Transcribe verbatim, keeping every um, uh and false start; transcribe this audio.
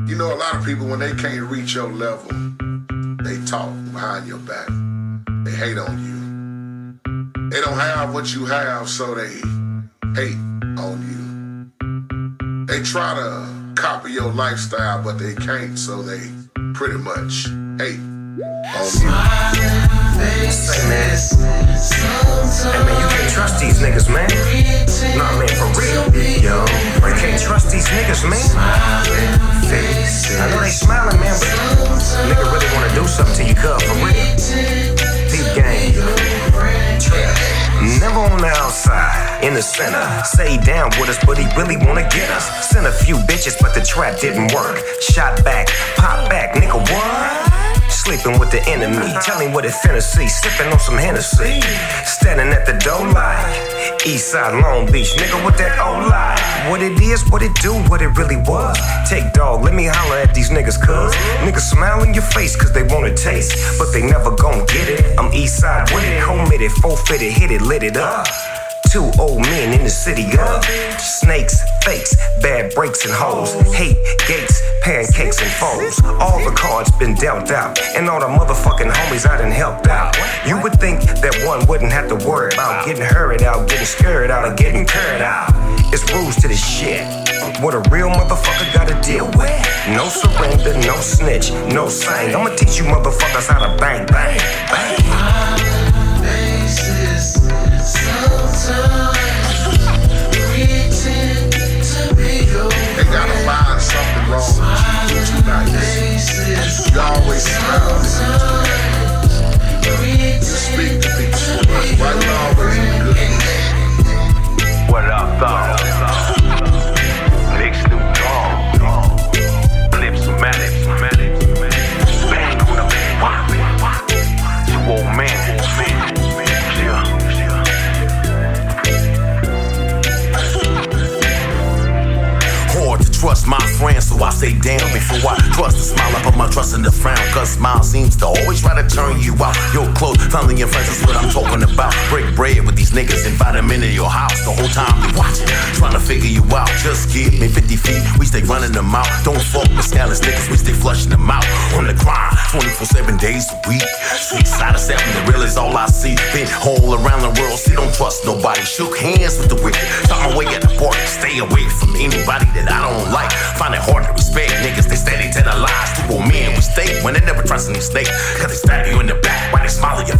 You know, a lot of people, when they can't reach your level, they talk behind your back. They hate on you. They don't have what you have, so they hate on you. They try to copy your lifestyle, but they can't, so they pretty much hate on you. Say, man. Hey, man, you can't trust these niggas, man. Nah, man, for real. Yo, you can't trust these niggas, man. I know they smiling, man, but nigga really wanna do something to you, cuz, for real. Deep game. Never on the outside, in the center. Say he down with us, but he really wanna get us. Sent a few bitches, but the trap didn't work. Shot back, pop back, nigga, what? Sleeping with the enemy, tell him what it finna see. Sipping on some Hennessy, standing at the door like Eastside Long Beach, nigga, with that old lie. What it is, what it do, what it really was. Take dog, let me holler at these niggas, cuz niggas smile in your face cause they want a taste, but they never gon' get it. I'm Eastside with it, committed, forfeited, hit it, lit it up. Two old men in the city of snakes, fakes, bad breaks and hoes, hate, gates, pancakes and foes. All the cards been dealt out, and all the motherfucking homies I done helped out. You would think that one wouldn't have to worry about getting hurried out, getting scared out, or getting curried out. It's rules to this shit, what a real motherfucker gotta deal with. No surrender, no snitch, no sang. I'ma teach you motherfuckers how to bang, bang, bang. They gotta find something wrong with you tonight. You always smile. You speak to people too much. Why you always in a good mood? What up, though? Big Snoop Dogg. Lips of Manic. Bang on the bang. You old man. Trust my friends, so I stay down before I trust the smile. I put my trust in the frown, cause smile seems to always try to turn you out. Your close family and friends is what I'm talking about. Break bread with these niggas, invite them into your house. The whole time they watching, trying to figure you out. Just give me fifty feet, we stay running them out. Don't fuck with scandalous niggas, we stay flushing them out. On the grind, twenty-four seven days a week. Six out of seven, the real is all I see. Been all around the world, see, don't trust nobody. Shook hands with the wicked, talk my way at the party. Stay away from anybody that I don't like. Find it hard to respect niggas, they steady tell the lies. Two old men, we stay when they never trust any snake. Cause they stab you in the back while they smile at your